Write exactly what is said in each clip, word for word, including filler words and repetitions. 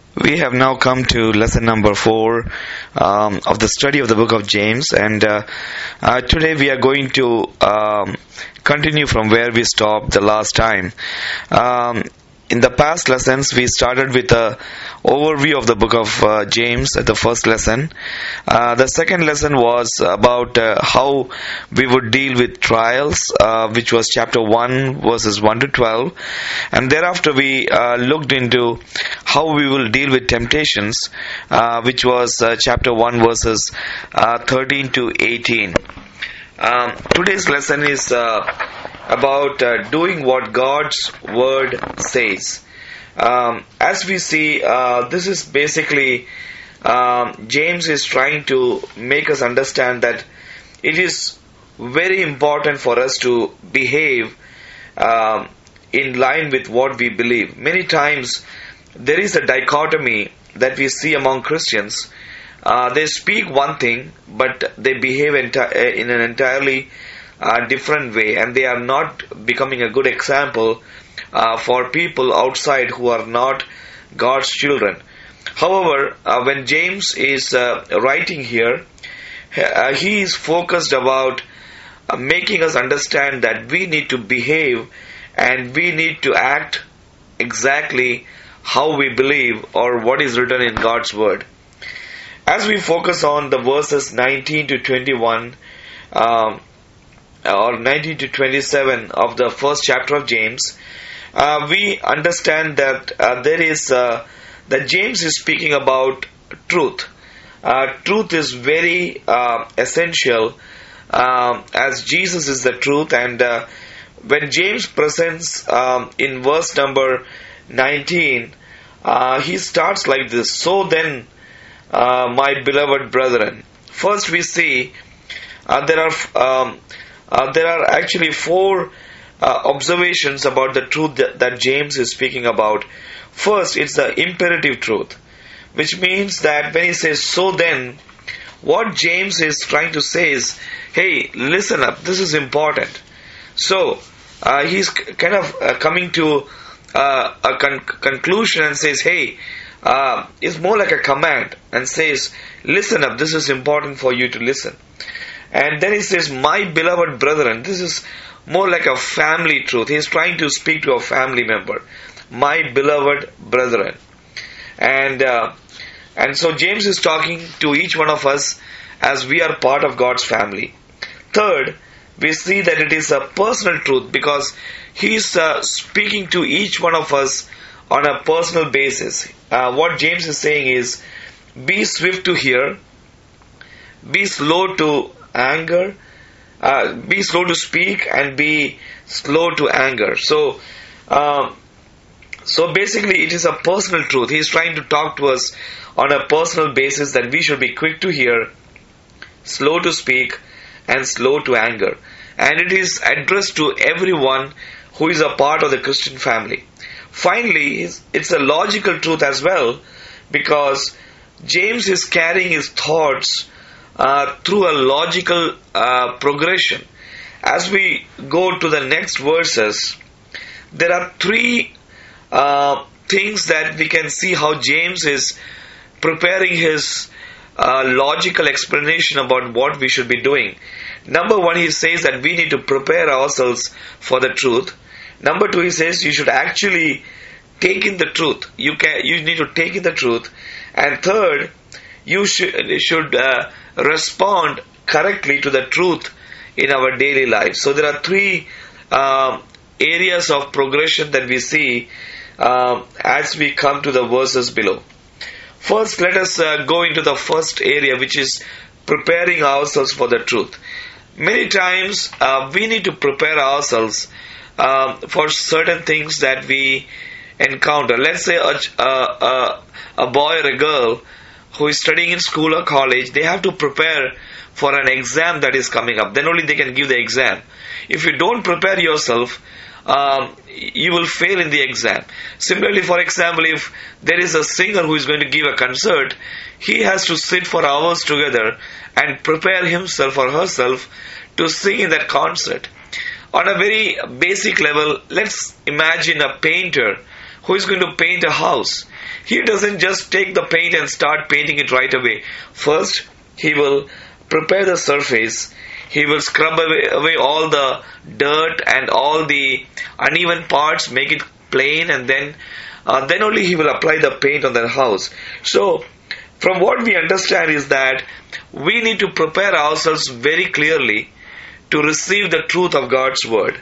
We have now come to lesson number four um, of the study of the book of James, and uh, uh, today we are going to um, continue from where we stopped the last time. Um, in the past lessons, we started with a overview of the book of uh, James at the first lesson. Uh, the second lesson was about uh, how we would deal with trials, uh, which was chapter one, verses one to twelve. And thereafter we uh, looked into how we will deal with temptations, uh, which was uh, chapter one, verses uh, thirteen to eighteen. Um, today's lesson is uh, about uh, doing what God's word says. Um, as we see, uh, this is basically um, James is trying to make us understand that it is very important for us to behave um, in line with what we believe. Many times there is a dichotomy that we see among Christians. Uh, they speak one thing, but they behave enti- in an entirely uh, different way, and they are not becoming a good example uh, for people outside who are not God's children. However, uh, when James is uh, writing here, uh, he is focused about uh, making us understand that we need to behave and we need to act exactly how we believe or what is written in God's word. As we focus on the verses nineteen to twenty-one um, or nineteen to twenty-seven of the first chapter of James, uh, we understand that uh, there is uh, that James is speaking about truth. Uh, truth is very uh, essential, um, as Jesus is the truth. And uh, when James presents um, in verse number nineteen, uh, he starts like this: "So then, Uh, my beloved brethren." First we see uh, there are um, uh, there are actually four uh, observations about the truth that, that James is speaking about. First, it's the imperative truth, which means that when he says "so then," what James is trying to say is, hey, listen up, this is important. So uh, he's kind of uh, coming to uh, a con- conclusion and says, hey, Uh, is more like a command and says, listen up, this is important for you to listen. And then he says, my beloved brethren. This is more like a family truth. He is trying to speak to a family member. My beloved brethren. And uh, and so James is talking to each one of us as we are part of God's family. Third, we see that it is a personal truth because he is uh, speaking to each one of us on a personal basis. Uh, what James is saying is, be swift to hear, be slow to anger, uh, be slow to speak, and be slow to anger. So, um, so basically, it is a personal truth. He is trying to talk to us on a personal basis that we should be quick to hear, slow to speak, and slow to anger. And it is addressed to everyone who is a part of the Christian family. Finally, it's a logical truth as well, because James is carrying his thoughts uh, through a logical uh, progression. As we go to the next verses, there are three uh, things that we can see how James is preparing his uh, logical explanation about what we should be doing. Number one, he says that we need to prepare ourselves for the truth. Number two, he says you should actually take in the truth. You can, you need to take in the truth. And third, you should should uh, respond correctly to the truth in our daily life. So there are three uh, areas of progression that we see uh, as we come to the verses below. First, let us uh, go into the first area, which is preparing ourselves for the truth. Many times uh, we need to prepare ourselves Uh, for certain things that we encounter. Let's say a, a, a boy or a girl who is studying in school or college, they have to prepare for an exam that is coming up. Then only they can give the exam. If you don't prepare yourself, um, you will fail in the exam. Similarly, for example, if there is a singer who is going to give a concert, he has to sit for hours together and prepare himself or herself to sing in that concert. On a very basic level, let's imagine a painter who is going to paint a house. He doesn't just take the paint and start painting it right away. First, he will prepare the surface. He will scrub away, away all the dirt and all the uneven parts, make it plain, and then uh, then only he will apply the paint on that house. So, from what we understand is that we need to prepare ourselves very clearly to receive the truth of God's word.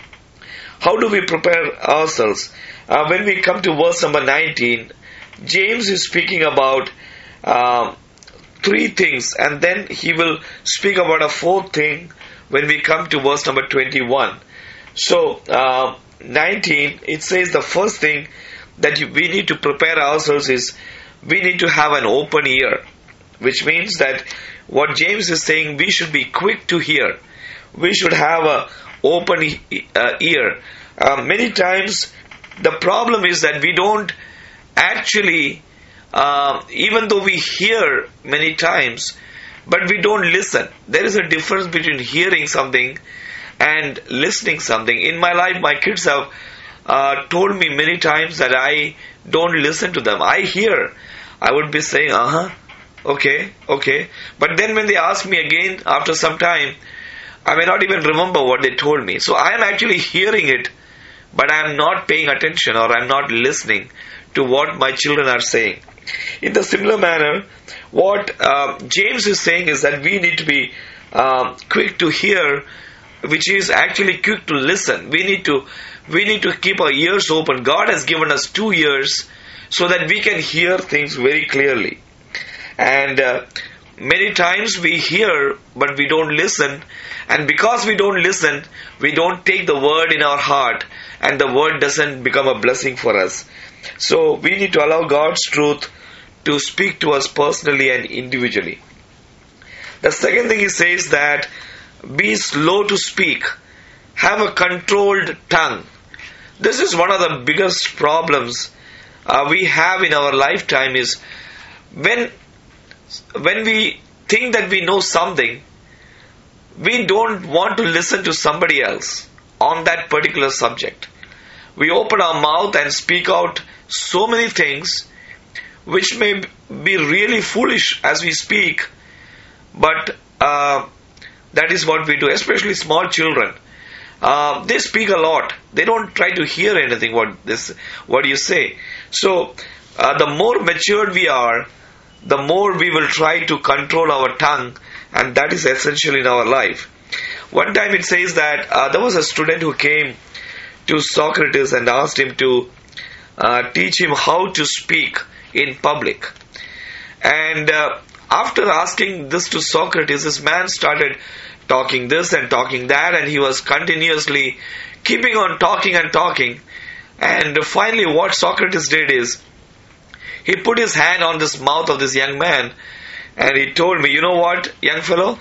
How do we prepare ourselves? Uh, when we come to verse number nineteen, James is speaking about uh, three things, and then he will speak about a fourth thing when we come to verse number twenty-one. So, uh, nineteen, it says the first thing that you, we need to prepare ourselves is we need to have an open ear, which means that what James is saying, we should be quick to hear. We should have a open uh, ear. Uh, many times the problem is that we don't actually, uh, even though we hear many times, but we don't listen. There is a difference between hearing something and listening something. In my life, my kids have uh, told me many times that I don't listen to them. I hear. I would be saying, uh-huh, okay, okay. But then when they ask me again after some time, I may not even remember what they told me. So I am actually hearing it, but I am not paying attention, or I am not listening to what my children are saying. In the similar manner, what uh, James is saying is that we need to be uh, quick to hear, which is actually quick to listen. We need to we need to keep our ears open. God has given us two ears so that we can hear things very clearly. And uh, many times we hear, but we don't listen. And because we don't listen, we don't take the word in our heart, and the word doesn't become a blessing for us. So we need to allow God's truth to speak to us personally and individually. The second thing he says that be slow to speak. Have a controlled tongue. This is one of the biggest problems uh, we have in our lifetime is when when we think that we know something, we don't want to listen to somebody else on that particular subject. We open our mouth and speak out so many things which may be really foolish as we speak, but uh, that is what we do, especially small children. Uh, they speak a lot. They don't try to hear anything what this what you say. So uh, the more matured we are, the more we will try to control our tongue, and that is essential in our life. One time it says that uh, there was a student who came to Socrates and asked him to uh, teach him how to speak in public. And uh, after asking this to Socrates, this man started talking this and talking that, and he was continuously keeping on talking and talking. And finally what Socrates did is, he put his hand on this mouth of this young man, and he told me, you know what, young fellow,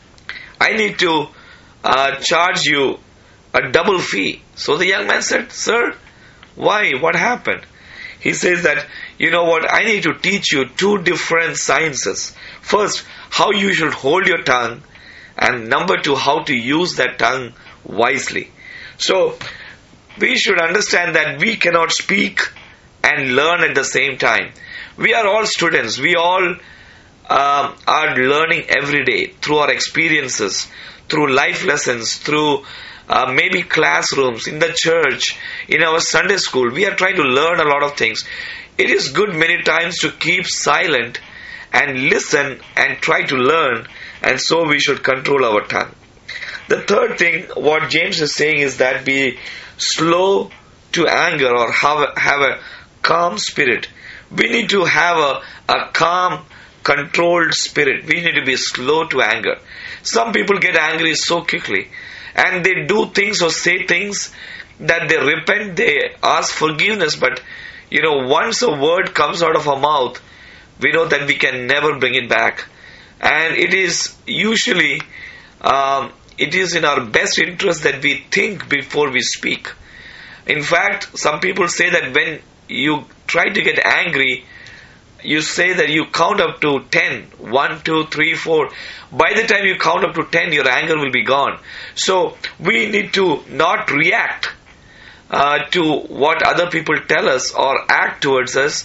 I need to uh, charge you a double fee. So the young man said, sir, why? What happened? He says that, you know what, I need to teach you two different sciences. First, how you should hold your tongue, and number two, how to use that tongue wisely. So, we should understand that we cannot speak and learn at the same time. We are all students. We all uh, are learning every day through our experiences, through life lessons, through uh, maybe classrooms, in the church, in our Sunday school. We are trying to learn a lot of things. It is good many times to keep silent and listen and try to learn, and so we should control our tongue. The third thing, what James is saying is that be slow to anger, or have a, have a calm spirit. We need to have a, a calm, controlled spirit. We need to be slow to anger. Some people get angry so quickly, and they do things or say things that they repent, they ask forgiveness, but you know, once a word comes out of our mouth, we know that we can never bring it back. And it is usually, um, it is in our best interest that we think before we speak. In fact, some people say that when you try to get angry, you say that you count up to ten. One, two, three, four. By the time you count up to ten, your anger will be gone. So, we need to not react uh, to what other people tell us or act towards us,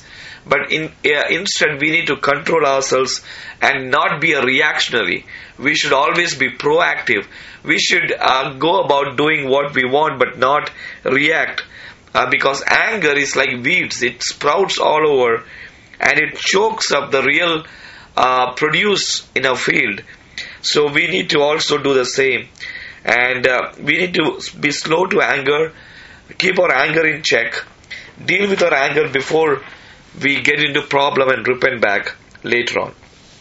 But in, uh, instead, we need to control ourselves and not be a reactionary. We should always be proactive. We should uh, go about doing what we want, but not react. Uh, because anger is like weeds. It sprouts all over and it chokes up the real uh, produce in a field. So we need to also do the same. And uh, we need to be slow to anger, keep our anger in check, deal with our anger before we get into problem and repent back later on.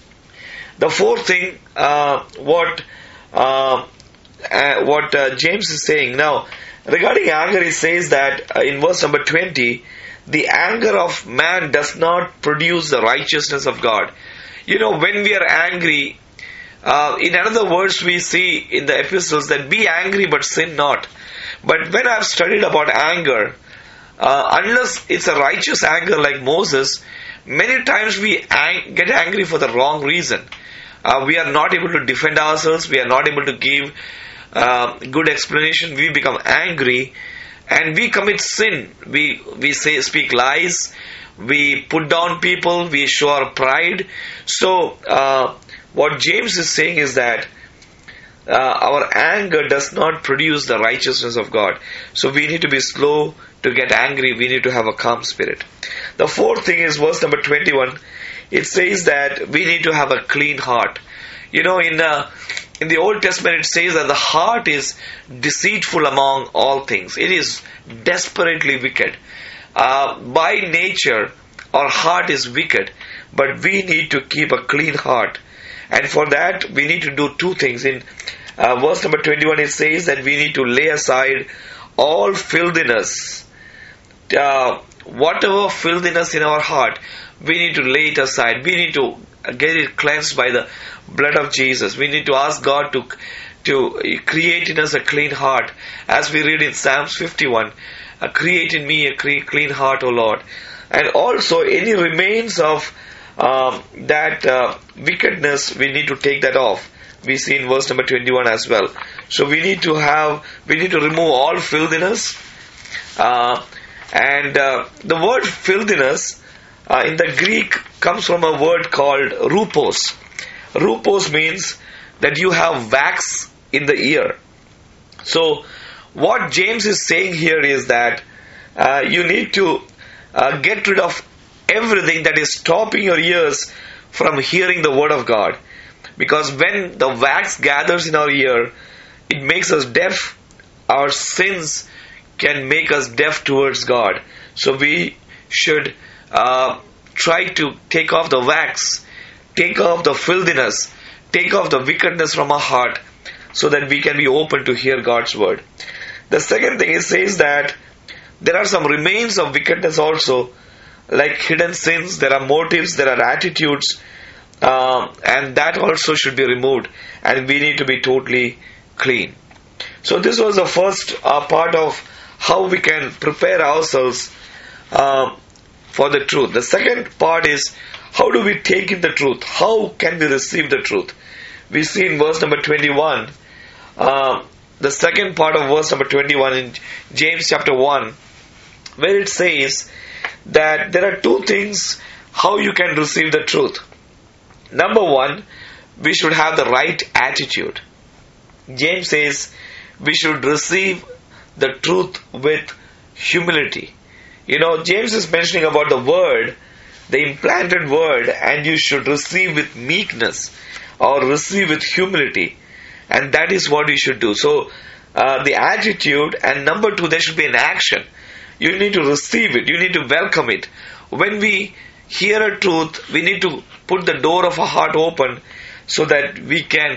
The fourth thing, uh, what uh, uh, what uh, James is saying now regarding anger, he says that uh, in verse number twenty, the anger of man does not produce the righteousness of God. You know, when we are angry, uh, in other words, we see in the epistles that be angry but sin not. But when I've studied about anger, uh, unless it's a righteous anger like Moses, many times we ang- get angry for the wrong reason. Uh, we are not able to defend ourselves. We are not able to give uh, good explanation. We become angry and we commit sin. We we say speak lies. We put down people. We show our pride. So uh, what James is saying is that uh, our anger does not produce the righteousness of God. So we need to be slow to get angry. We need to have a calm spirit. The fourth thing is verse number twenty-one. It says that we need to have a clean heart. You know, in uh, in the Old Testament it says that the heart is deceitful among all things. It is desperately wicked. Uh, by nature, our heart is wicked, but we need to keep a clean heart. And for that, we need to do two things. In uh, verse number twenty-one, it says that we need to lay aside all filthiness. Uh, whatever filthiness in our heart, we need to lay it aside. We need to get it cleansed by the blood of Jesus. We need to ask God to to create in us a clean heart. As we read in Psalms fifty-one, uh, create in me a clean heart, O Lord. And also any remains of um, that uh, wickedness, we need to take that off. We see in verse number twenty-one as well. So we need to have, we need to remove all filthiness. Uh, and uh, the word filthiness uh, in the Greek comes from a word called rupos. Rupos means that you have wax in the ear. So what James is saying here is that uh, you need to uh, get rid of everything that is stopping your ears from hearing the word of God. Because when the wax gathers in our ear, it makes us deaf. Our sins can make us deaf towards God. So we should uh, try to take off the wax, take off the filthiness, take off the wickedness from our heart, so that we can be open to hear God's word. The second thing, it says that there are some remains of wickedness also, like hidden sins. There are motives, there are attitudes, uh, and that also should be removed, and we need to be totally clean. So this was the first uh, part of how we can prepare ourselves uh, for the truth. The second part is, how do we take in the truth? How can we receive the truth? We see in verse number twenty-one, uh, the second part of verse number twenty-one in James chapter one, where it says that there are two things how you can receive the truth. Number one, we should have the right attitude. James says we should receive the truth with humility. You know, James is mentioning about the word, the implanted word, and you should receive with meekness or receive with humility. And that is what you should do. So, uh, the attitude, and number two, there should be an action. You need to receive it. You need to welcome it. When we hear a truth, we need to put the door of our heart open so that we can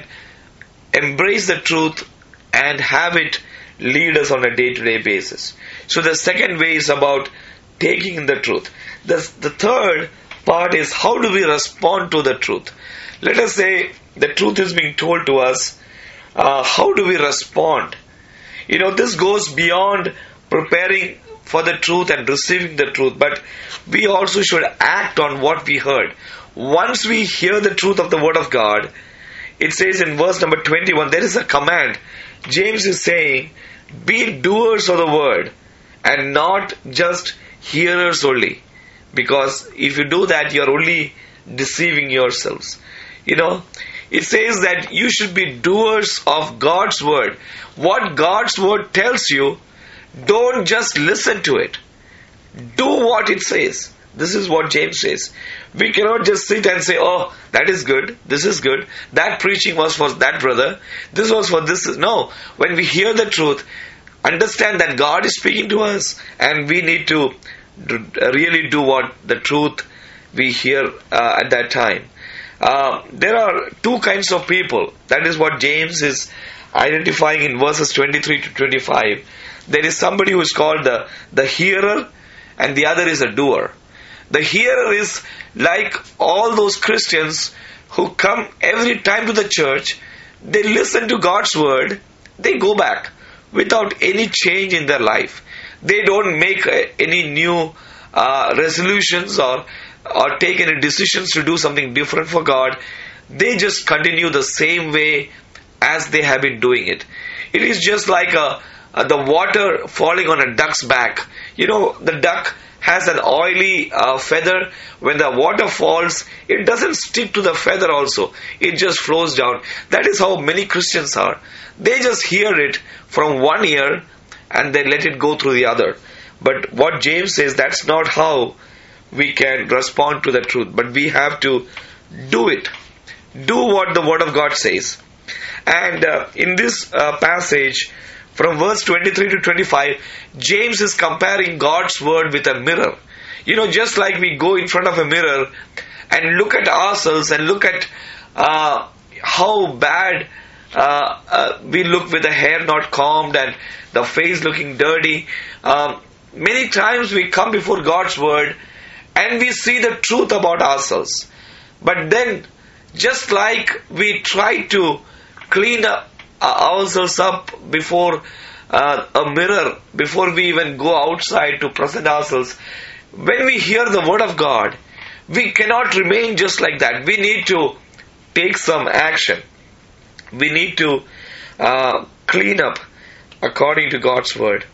embrace the truth and have it lead us on a day-to-day basis. So the second way is about taking in the truth. The, the third part is, how do we respond to the truth? Let us say the truth is being told to us. Uh, how do we respond? You know, this goes beyond preparing for the truth and receiving the truth, but we also should act on what we heard. Once we hear the truth of the word of God, it says in verse number twenty-one, there is a command. James is saying, be doers of the word and not just hearers only. Because if you do that, you are only deceiving yourselves. You know, it says that you should be doers of God's word. What God's word tells you, don't just listen to it. Do what it says. This is what James says. We cannot just sit and say, oh, that is good, this is good, that preaching was for that brother, this was for this. No, when we hear the truth, understand that God is speaking to us, and we need to really do what the truth we hear uh, at that time. Uh, there are two kinds of people. That is what James is identifying in verses twenty-three to twenty-five. There is somebody who is called the, the hearer, and the other is a doer. The hearer is like all those Christians who come every time to the church, they listen to God's word, they go back without any change in their life. They don't make any new uh, resolutions or or take any decisions to do something different for God. They just continue the same way as they have been doing it. It is just like a, a, the water falling on a duck's back. You know, the duck has an oily uh, feather. When the water falls, it doesn't stick to the feather also. It just flows down. That is how many Christians are. They just hear it from one ear and they let it go through the other. But what James says, that's not how we can respond to the truth. But we have to do it. Do what the Word of God says. And uh, in this uh, passage, from verse twenty-three to twenty-five, James is comparing God's word with a mirror. You know, just like we go in front of a mirror and look at ourselves and look at uh, how bad uh, uh, we look with the hair not combed and the face looking dirty. Um, many times we come before God's word and we see the truth about ourselves. But then, just like we try to clean up ourselves up before uh, a mirror, before we even go outside to present ourselves, when we hear the word of God, we cannot remain just like that. We need to take some action. We need to uh, clean up according to God's word.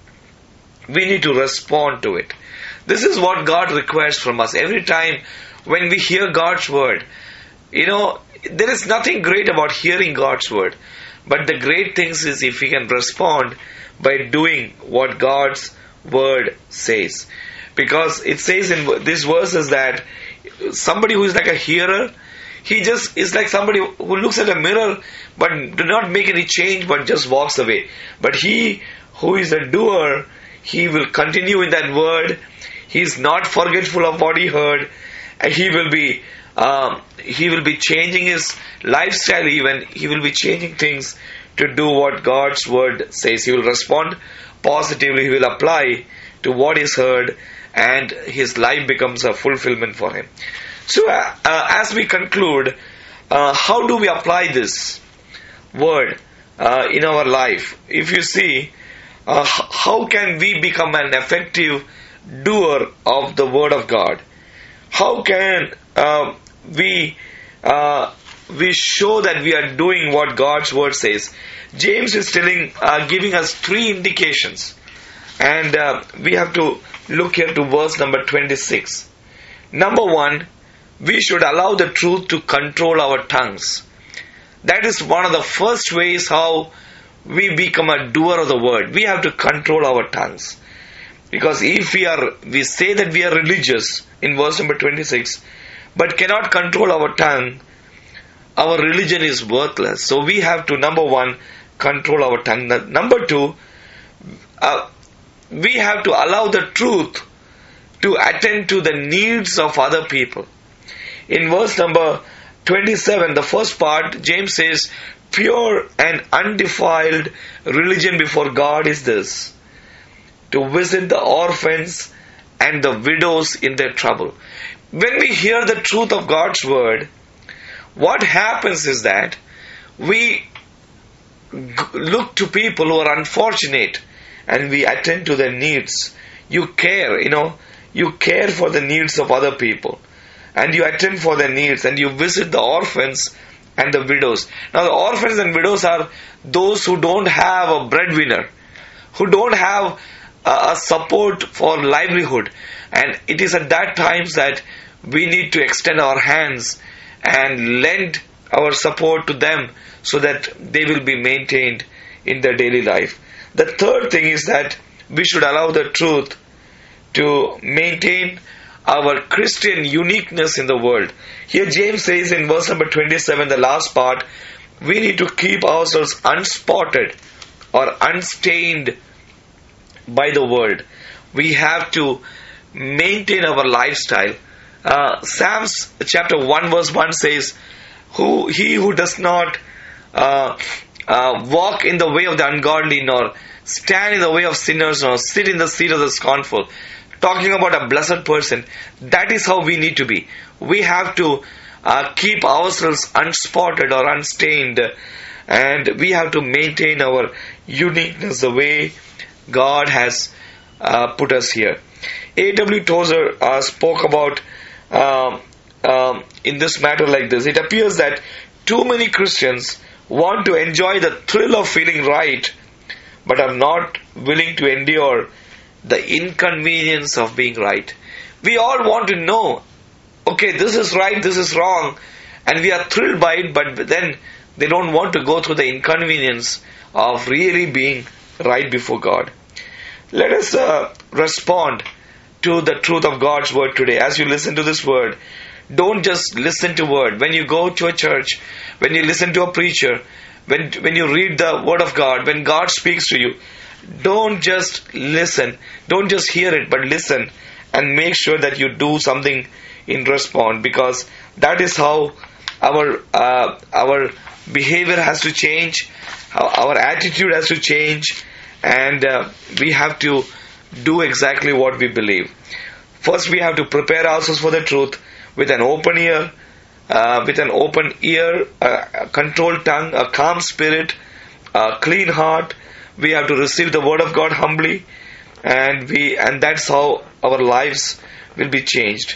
We need to respond to it. This is what God requires from us. Every time when we hear God's word, you know, there is nothing great about hearing God's word. But the great thing is if we can respond by doing what God's word says. Because it says in these verses that somebody who is like a hearer, he just is like somebody who looks at a mirror but do not make any change but just walks away. But he who is a doer, he will continue in that word. He is not forgetful of what he heard, and he will be um, he will be changing his lifestyle. Even he will be changing things to do what God's word says. He will respond positively. He will apply to what is heard, and his life becomes a fulfillment for him. So, uh, uh, as we conclude, uh, how do we apply this word uh, in our life? If you see, uh, how can we become an effective doer of the word of God? How can uh, we uh, we show that we are doing what God's word says? James is telling, uh, giving us three indications, and uh, we have to look here to verse number twenty-six. Number one, we should allow the truth to control our tongues. That is one of the first ways how we become a doer of the word. We have to control our tongues. Because if we are, we say that we are religious in verse number twenty-six, but cannot control our tongue, our religion is worthless. So we have to, number one, control our tongue. Number two, uh, we have to allow the truth to attend to the needs of other people. In verse number twenty-seven, the first part, James says, pure and undefiled religion before God is this: to visit the orphans and the widows in their trouble. When we hear the truth of God's word, what happens is that we look to people who are unfortunate and we attend to their needs. You care, you know, you care for the needs of other people, and you attend for their needs, and you visit the orphans and the widows. Now the orphans and widows are those who don't have a breadwinner, who don't have a, a support for livelihood, and it is at that times that we need to extend our hands and lend our support to them so that they will be maintained in their daily life. The third thing is that we should allow the truth to maintain our Christian uniqueness in the world. Here James says in verse number twenty-seven, the last part, we need to keep ourselves unspotted or unstained by the world. We have to maintain our lifestyle. Uh, Psalms chapter one verse one says, "Who he who does not uh, uh, walk in the way of the ungodly, nor stand in the way of sinners, nor sit in the seat of the scornful." Talking about a blessed person, that is how we need to be. We have to uh, keep ourselves unspotted or unstained, and we have to maintain our uniqueness the way God has uh, put us here. A W Tozer uh, spoke about um, um, in this matter like this. It appears that too many Christians want to enjoy the thrill of feeling right, but are not willing to endure the inconvenience of being right. We all want to know, okay, this is right, this is wrong, and we are thrilled by it, but then they don't want to go through the inconvenience of really being right before God. Let us uh, respond to the truth of God's word today. As you listen to this word, don't just listen to word. When you go to a church, when you listen to a preacher, when when you read the word of God, when God speaks to you, don't just listen, don't just hear it, but listen and make sure that you do something in response, because that is how our uh, our behavior has to change, how our attitude has to change, and uh, we have to do exactly what we believe. First, we have to prepare ourselves for the truth with an open ear, uh, with an open ear, a controlled tongue, a calm spirit, a clean heart. We have to receive the word of God humbly, and we and that's how our lives will be changed.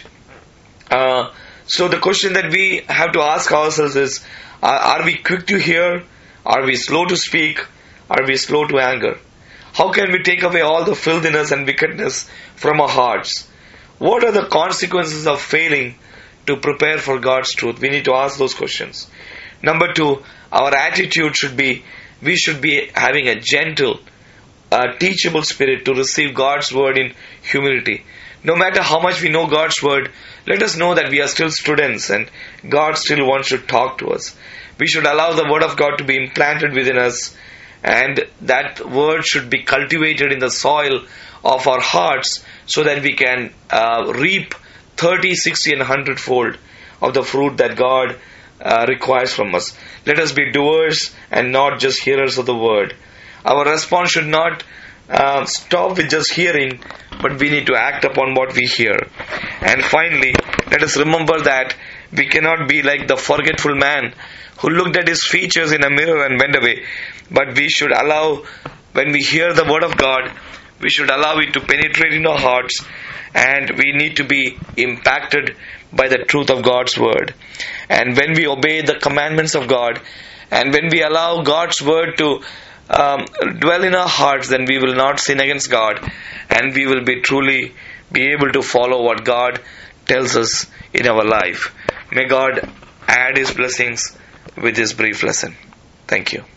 Uh, so the question that we have to ask ourselves is, are, are we quick to hear? Are we slow to speak? Are we slow to anger? How can we take away all the filthiness and wickedness from our hearts? What are the consequences of failing to prepare for God's truth? We need to ask those questions. Number two, our attitude should be, we should be having a gentle, uh, teachable spirit to receive God's word in humility. No matter how much we know God's word, let us know that we are still students and God still wants to talk to us. We should allow the word of God to be implanted within us, and that word should be cultivated in the soil of our hearts so that we can uh, reap thirty, sixty and one hundred fold of the fruit that God uh, requires from us. Let us be doers and not just hearers of the word. Our response should not uh, stop with just hearing, but we need to act upon what we hear. And finally, let us remember that we cannot be like the forgetful man who looked at his features in a mirror and went away. But we should allow, when we hear the word of God, we should allow it to penetrate in our hearts, and we need to be impacted by the truth of God's word. And when we obey the commandments of God, and when we allow God's word to um, dwell in our hearts, then we will not sin against God, and we will be truly be able to follow what God tells us in our life. May God add His blessings with this brief lesson. Thank you.